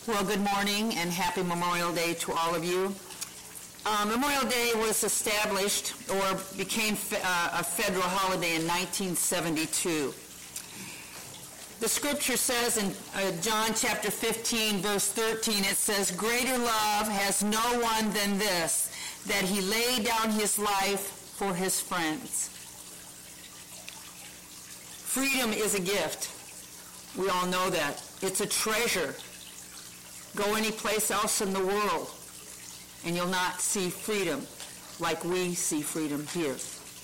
Well, good morning and happy Memorial Day to all of you. Memorial Day was established or became a federal holiday in 1972. The scripture says in John chapter 15, verse 13, it says, "Greater love has no one than this, that he laid down his life for his friends." Freedom is a gift. We all know that. It's a treasure. Go any place else in the world, and you'll not see freedom like we see freedom here.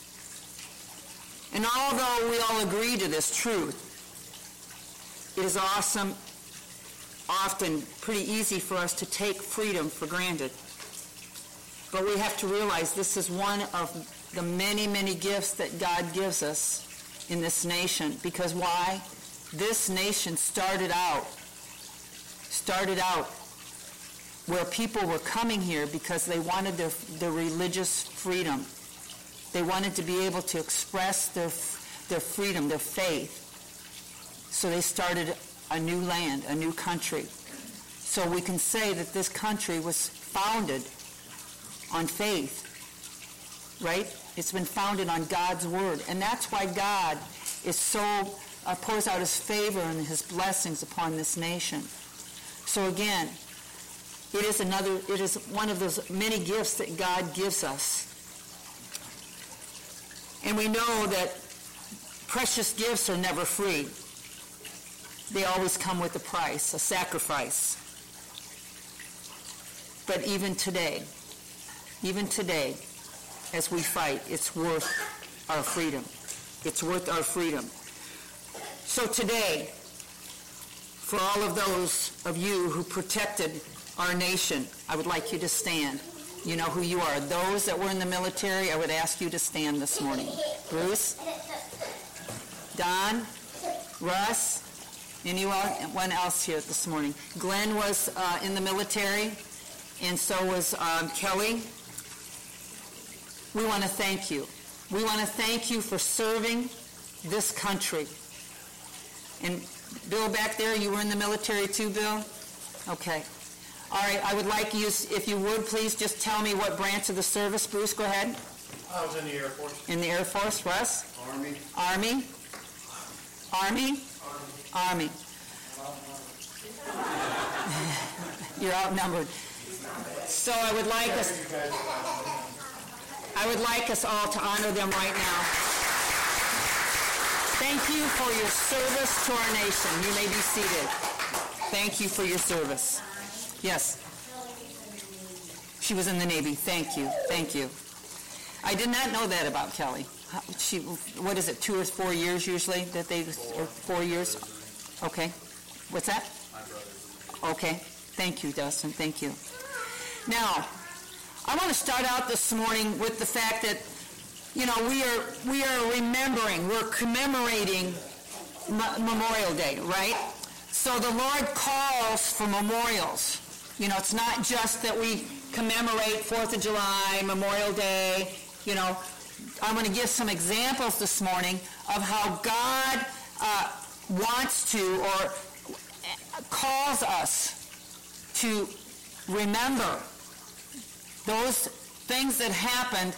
And although we all agree to this truth, it is often pretty easy for us to take freedom for granted. But we have to realize this is one of the many, many gifts that God gives us in this nation. Because why? This nation started out where people were coming here because they wanted their religious freedom. They wanted to be able to express their freedom, their faith. So they started a new land, a new country. So we can say that this country was founded on faith, right? It's been founded on God's word. And that's why God is pours out his favor and his blessings upon this nation. So again, it is one of those many gifts that God gives us. And we know that precious gifts are never free. They always come with a price, a sacrifice. But even today, as we fight, it's worth our freedom. It's worth our freedom. So today, for all of those of you who protected our nation, I would like you to stand. You know who you are. Those that were in the military, I would ask you to stand this morning. Bruce, Don, Russ, anyone else here this morning? Glenn was in the military, and so was Kelly. We want to thank you. We want to thank you for serving this country. And Bill back there, you were in the military too, Bill? Okay. All right, I would like you, if you would, please just tell me what branch of the service. Bruce, go ahead. I was in the Air Force. In the Air Force. Russ? Army. Army? Army? Army. You're outnumbered. So I would like us all to honor them right now. Thank you for your service to our nation. You may be seated. Thank you for your service. Yes. She was in the Navy. Thank you. Thank you. I did not know that about Kelly. What is it, 2 or 4 years usually that or 4 years? Okay. What's that? My brother. Okay. Thank you, Dustin. Thank you. Now, I want to start out this morning with the fact that, we are remembering, we're commemorating Memorial Day, right? So the Lord calls for memorials. It's not just that we commemorate 4th of July, Memorial Day. I'm going to give some examples this morning of how God wants to or calls us to remember those things that happened,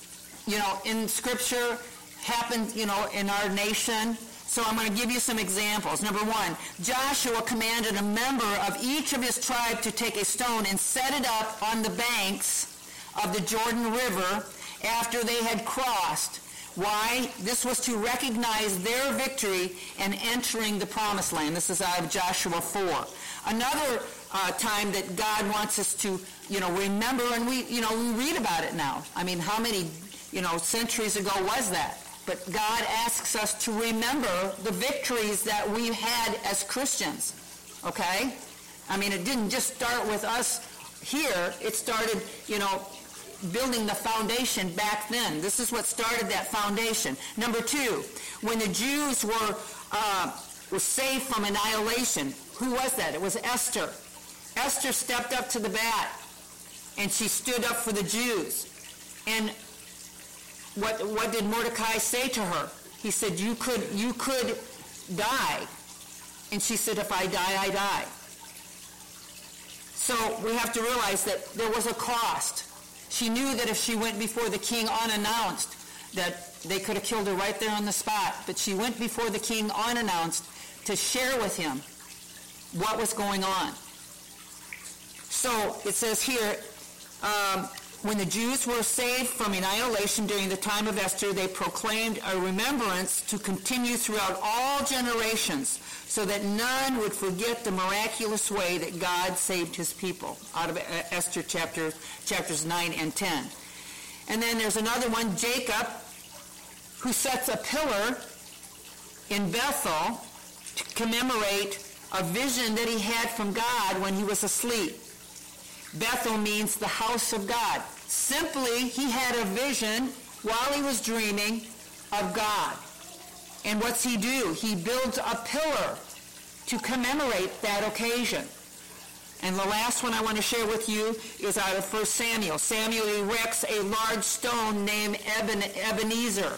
in Scripture, happened, in our nation. So I'm going to give you some examples. Number 1, Joshua commanded a member of each of his tribe to take a stone and set it up on the banks of the Jordan River after they had crossed. Why? This was to recognize their victory and entering the promised land. This is out of Joshua 4. Another time that God wants us to, remember, and we read about it now. I mean, how many, centuries ago was that? But God asks us to remember the victories that we've had as Christians, okay? I mean, it didn't just start with us here. It started, building the foundation back then. This is what started that foundation. Number 2, when the Jews were saved from annihilation, who was that? It was Esther. Esther stepped up to the bat, and she stood up for the Jews. And what did Mordecai say to her? He said, you could die. And she said, if I die, I die. So we have to realize that there was a cost. She knew that if she went before the king unannounced, that they could have killed her right there on the spot. But she went before the king unannounced to share with him what was going on. So it says here, when the Jews were saved from annihilation during the time of Esther, they proclaimed a remembrance to continue throughout all generations, so that none would forget the miraculous way that God saved his people, out of Esther chapters 9 and 10. And then there's another one, Jacob, who sets a pillar in Bethel to commemorate a vision that he had from God when he was asleep. Bethel means the house of God. Simply, he had a vision while he was dreaming of God. And what's he do? He builds a pillar to commemorate that occasion. And the last one I want to share with you is out of 1 Samuel. Samuel erects a large stone named Ebenezer.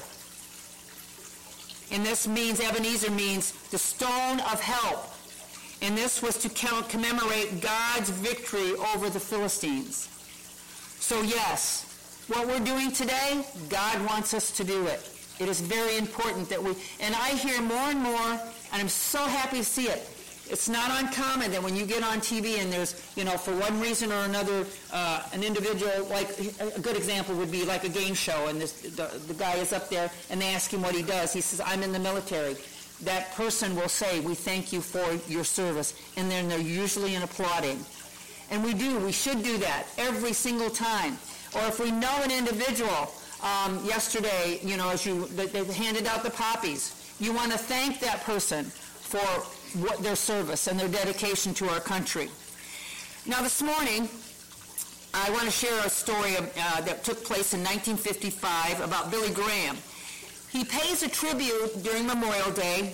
And this means, Ebenezer means the stone of help. And this was to commemorate God's victory over the Philistines. So yes, what we're doing today, God wants us to do it. It is very important that and I hear more and more, and I'm so happy to see it. It's not uncommon that when you get on TV and there's, for one reason or another, an individual, like a good example would be like a game show, and the guy is up there and they ask him what he does. He says, I'm in the military. That person will say, we thank you for your service, and then they're usually applauding. And we should do that every single time. Or if we know an individual, yesterday, as they handed out the poppies, you want to thank that person for their service and their dedication to our country. Now this morning, I want to share a story that took place in 1955 about Billy Graham. He pays a tribute during Memorial Day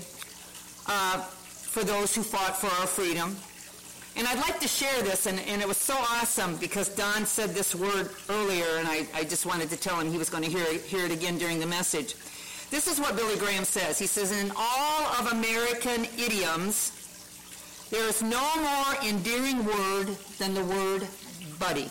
for those who fought for our freedom. And I'd like to share this, and it was so awesome because Don said this word earlier, and I just wanted to tell him he was going to hear it again during the message. This is what Billy Graham says. He says, in all of American idioms, there is no more endearing word than the word buddy.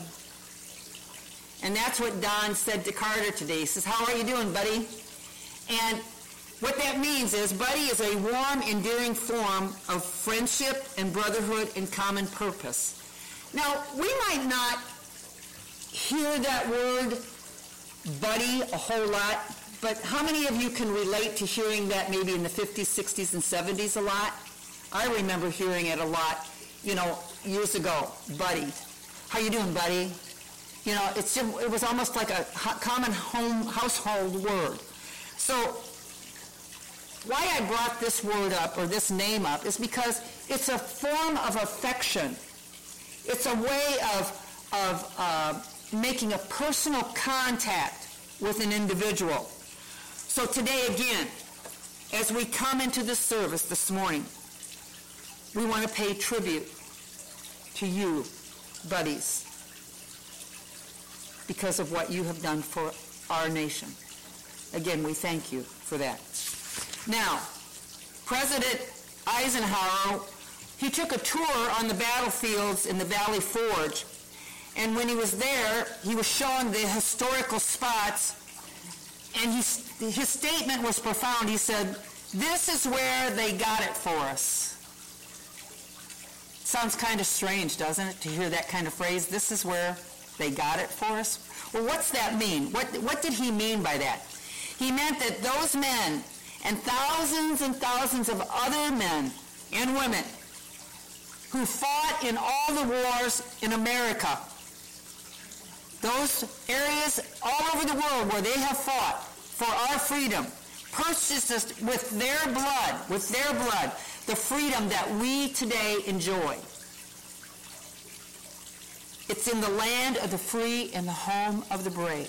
And that's what Don said to Carter today. He says, how are you doing, buddy? And what that means is, buddy is a warm, endearing form of friendship and brotherhood and common purpose. Now, we might not hear that word, buddy, a whole lot, but how many of you can relate to hearing that maybe in the 50s, 60s, and 70s a lot? I remember hearing it a lot, years ago, buddy. How you doing, buddy? It was almost like a common household word. So why I brought this word up, or this name up, is because it's a form of affection. It's a way of making a personal contact with an individual. So today again, as we come into this service this morning, we want to pay tribute to you, buddies, because of what you have done for our nation. Again, we thank you for that. Now, President Eisenhower, he took a tour on the battlefields in the Valley Forge, and when he was there, he was showing the historical spots, and his statement was profound. He said, this is where they got it for us. Sounds kind of strange, doesn't it, to hear that kind of phrase, this is where they got it for us? Well, what's that mean? What did he mean by that? He meant that those men and thousands of other men and women who fought in all the wars in America, those areas all over the world where they have fought for our freedom, purchased us with their blood, the freedom that we today enjoy. It's in the land of the free and the home of the brave.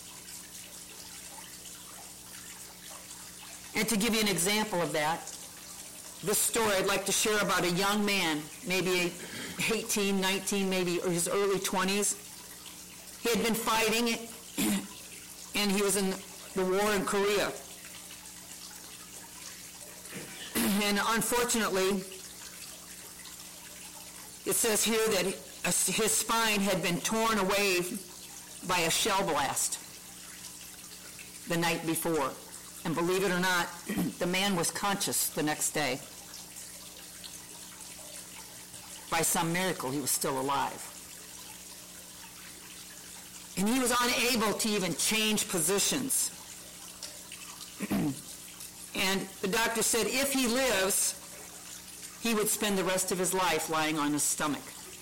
And to give you an example of that, this story I'd like to share about a young man, maybe 18, 19, maybe or his early 20s. He had been fighting, and he was in the war in Korea. And unfortunately, it says here that his spine had been torn away by a shell blast the night before. And believe it or not, the man was conscious the next day. By some miracle, he was still alive. And he was unable to even change positions. And the doctor said if he lives, he would spend the rest of his life lying on his stomach.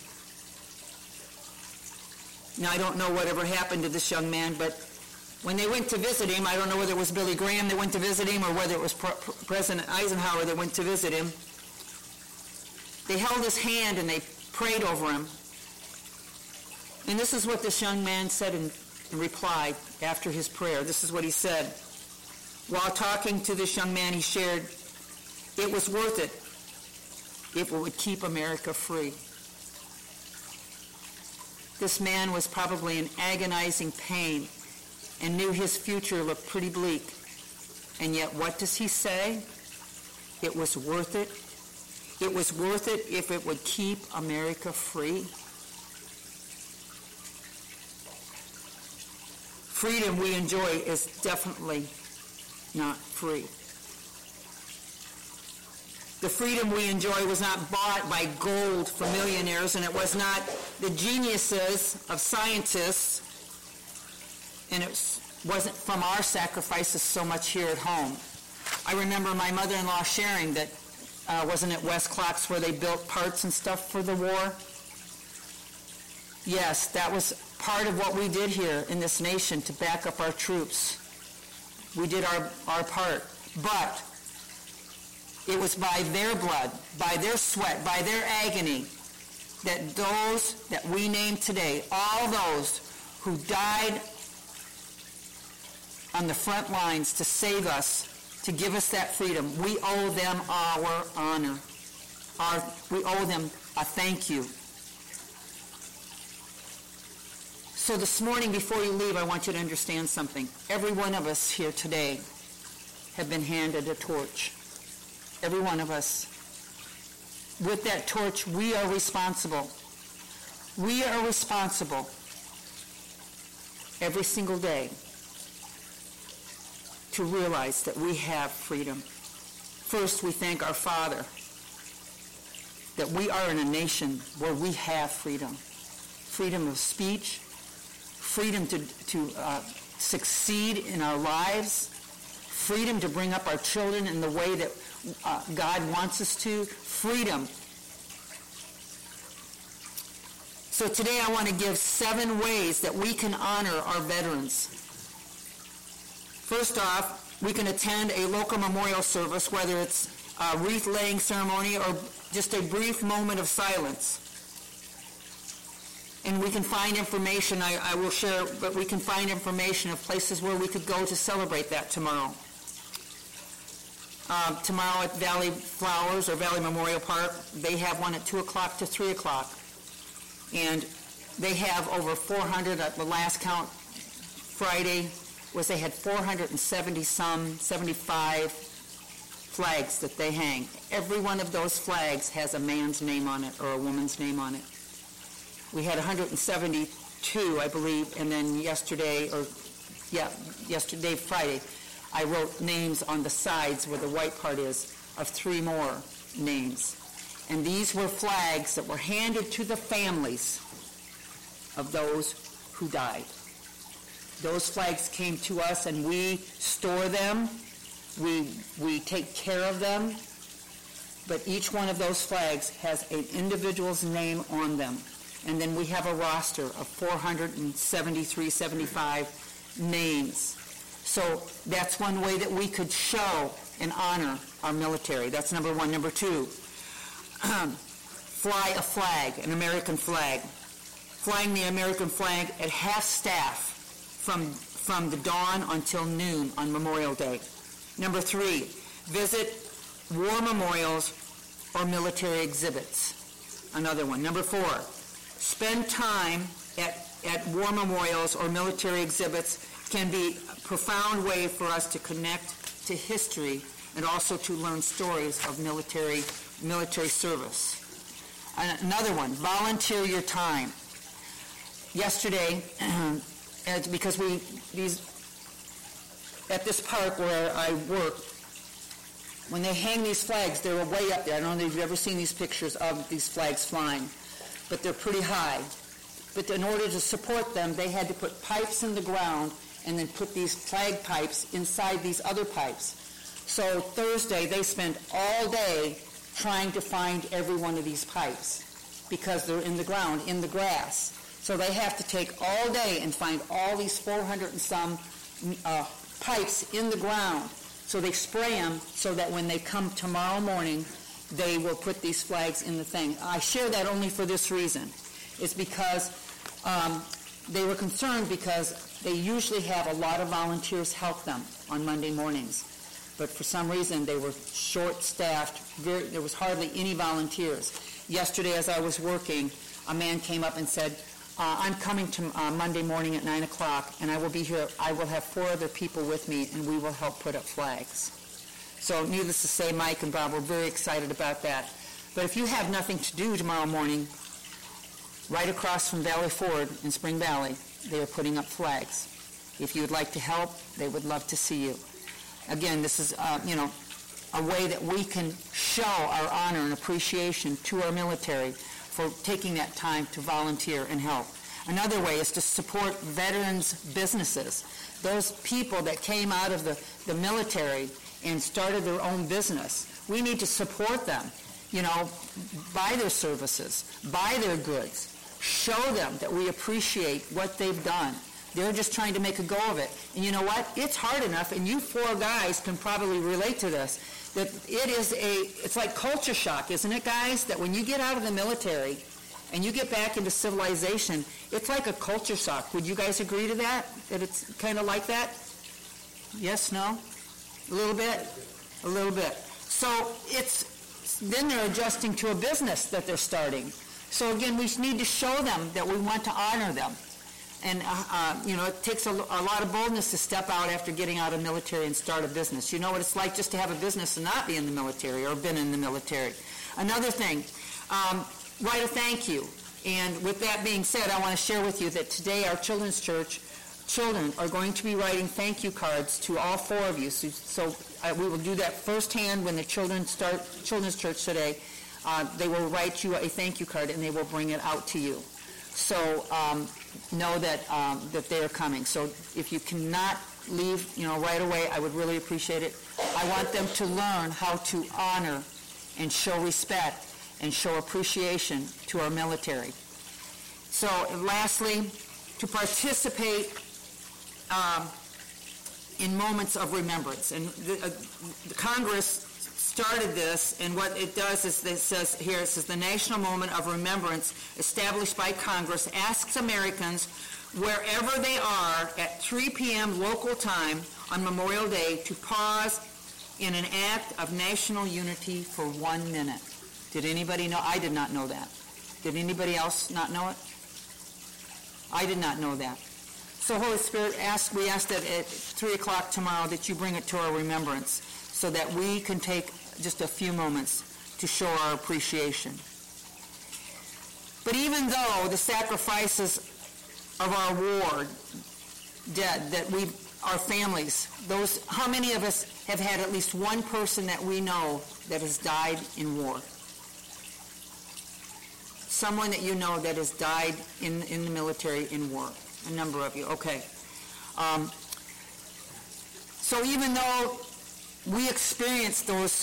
Now, I don't know whatever happened to this young man, but when they went to visit him, I don't know whether it was Billy Graham that went to visit him or whether it was President Eisenhower that went to visit him. They held his hand and they prayed over him. And this is what this young man said in reply after his prayer. This is what he said. While talking to this young man, he shared, "It was worth it if it would keep America free." This man was probably in agonizing pain and knew his future looked pretty bleak. And yet, what does he say? It was worth it. It was worth it if it would keep America free. Freedom we enjoy is definitely not free. The freedom we enjoy was not bought by gold for millionaires, and it was not the geniuses of scientists, and it wasn't from our sacrifices so much here at home. I remember my mother-in-law sharing that, wasn't it West Clocks where they built parts and stuff for the war? Yes, that was part of what we did here in this nation to back up our troops. We did our part, but it was by their blood, by their sweat, by their agony, that those that we name today, all those who died on the front lines to save us, to give us that freedom, we owe them our honor. We owe them a thank you. So this morning, before you leave, I want you to understand something. Every one of us here today have been handed a torch. Every one of us. With that torch, we are responsible. We are responsible every single day to realize that we have freedom. First, we thank our Father that we are in a nation where we have freedom. Freedom of speech, freedom to succeed in our lives, freedom to bring up our children in the way that God wants us to, freedom. So today I want to give 7 ways that we can honor our veterans. First off, we can attend a local memorial service, whether it's a wreath-laying ceremony or just a brief moment of silence. And we can find information, I will share, but we can find information of places where we could go to celebrate that tomorrow. Tomorrow at Valley Flowers or Valley Memorial Park, they have one at 2 o'clock to 3 o'clock. And they have over 400, at the last count Friday, was they had 475 flags that they hang. Every one of those flags has a man's name on it or a woman's name on it. We had 172, I believe, and then yesterday, Friday, I wrote names on the sides where the white part is of 3 more names. And these were flags that were handed to the families of those who died. Those flags came to us and we store them, we take care of them, but each one of those flags has an individual's name on them. And then we have a roster of 475 names. So that's one way that we could show and honor our military. That's number 1. Number 2, fly a flag, an American flag. Flying the American flag at half-staff from the dawn until noon on Memorial Day. Number 3, visit war memorials or military exhibits. Another one. Number 4, spend time at war memorials or military exhibits can be a profound way for us to connect to history and also to learn stories of military service. Another one, volunteer your time. Yesterday, because at this park where I work, when they hang these flags, they're way up there. I don't know if you've ever seen these pictures of these flags flying, but they're pretty high. But in order to support them, they had to put pipes in the ground and then put these flag pipes inside these other pipes. So Thursday, they spent all day trying to find every one of these pipes because they're in the ground, in the grass. So they have to take all day and find all these 400 and some pipes in the ground. So they spray them so that when they come tomorrow morning, they will put these flags in the thing. I share that only for this reason. It's because they were concerned because they usually have a lot of volunteers help them on Monday mornings. But for some reason, they were short-staffed. There was hardly any volunteers. Yesterday, as I was working, a man came up and said, I'm coming to Monday morning at 9 o'clock, and I will be here. I will have 4 other people with me, and we will help put up flags. So needless to say, Mike and Bob were very excited about that. But if you have nothing to do tomorrow morning, right across from Valley Ford in Spring Valley, they are putting up flags. If you would like to help, they would love to see you. Again, this is, a way that we can show our honor and appreciation to our military for taking that time to volunteer and help. Another way is to support veterans' businesses. Those people that came out of the military and started their own business, we need to support them, buy their services, buy their goods, show them that we appreciate what they've done. They're just trying to make a go of it. And you know what? It's hard enough, and you 4 guys can probably relate to this, that it's like culture shock, isn't it, guys? That when you get out of the military and you get back into civilization, it's like a culture shock. Would you guys agree to that? That it's kind of like that? Yes, no? A little bit? A little bit. So then they're adjusting to a business that they're starting. So again, we need to show them that we want to honor them. And, it takes a lot of boldness to step out after getting out of the military and start a business. You know what it's like just to have a business and not be in the military or been in the military. Another thing, write a thank you. And with that being said, I want to share with you that today our children's church children are going to be writing thank you cards to all 4 of you. So we will do that firsthand when the children start children's church today. They will write you a thank you card and they will bring it out to you. So know that they are coming. So if you cannot leave, right away, I would really appreciate it. I want them to learn how to honor and show respect and show appreciation to our military. So lastly, to participate in moments of remembrance. And the Congress started this, and what it does is it says the National Moment of Remembrance established by Congress asks Americans wherever they are at 3 p.m. local time on Memorial Day to pause in an act of national unity for 1 minute. Did anybody know? I did not know that. Did anybody else not know it? I did not know that. So Holy Spirit, we ask that at 3 o'clock tomorrow that you bring it to our remembrance so that we can take just a few moments to show our appreciation. But even though the sacrifices of our war dead, that our families, how many of us have had at least one person that we know that has died in war? Someone that you know that has died in the military in war. A number of you, okay. So even though we experience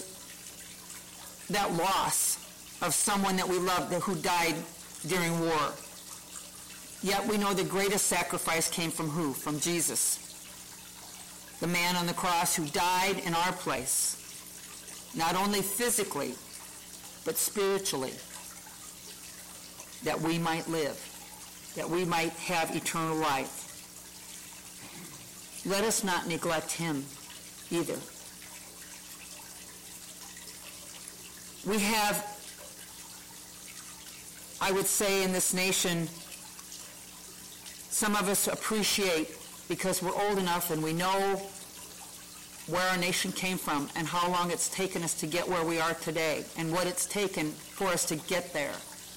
that loss of someone that we loved who died during war, yet we know the greatest sacrifice came from who? From Jesus, the man on the cross who died in our place, not only physically, but spiritually, that we might live, that we might have eternal life. Let us not neglect him either. We have, I would say, in this nation, some of us appreciate because we're old enough and we know where our nation came from and how long it's taken us to get where we are today and what it's taken for us to get there.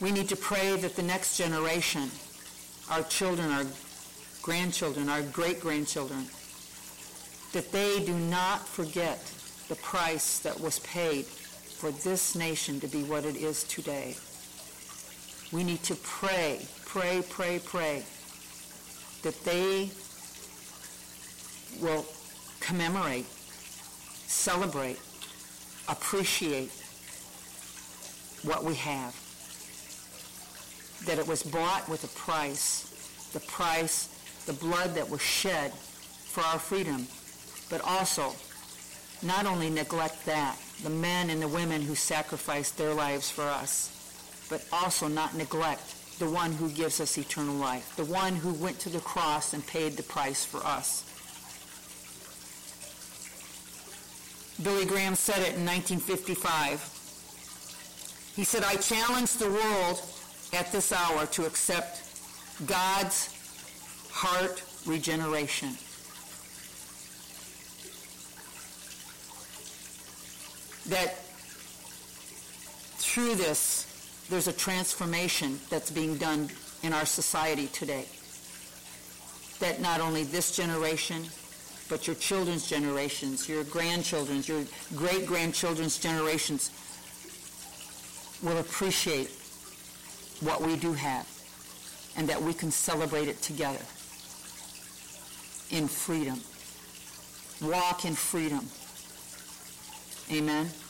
We need to pray that the next generation, our children, our grandchildren, our great-grandchildren, that they do not forget the price that was paid for this nation to be what it is today. We need to pray that they will commemorate, celebrate, appreciate what we have. That it was bought with a price, the blood that was shed for our freedom, but also not only neglect that, the men and the women who sacrificed their lives for us, but also not neglect the one who gives us eternal life, the one who went to the cross and paid the price for us. Billy Graham said it in 1955. He said, "I challenge the world at this hour to accept God's heart regeneration." That through this, there's a transformation that's being done in our society today. That not only this generation, but your children's generations, your grandchildren's, your great-grandchildren's generations will appreciate what we do have, and that we can celebrate it together in freedom. Walk in freedom. Amen.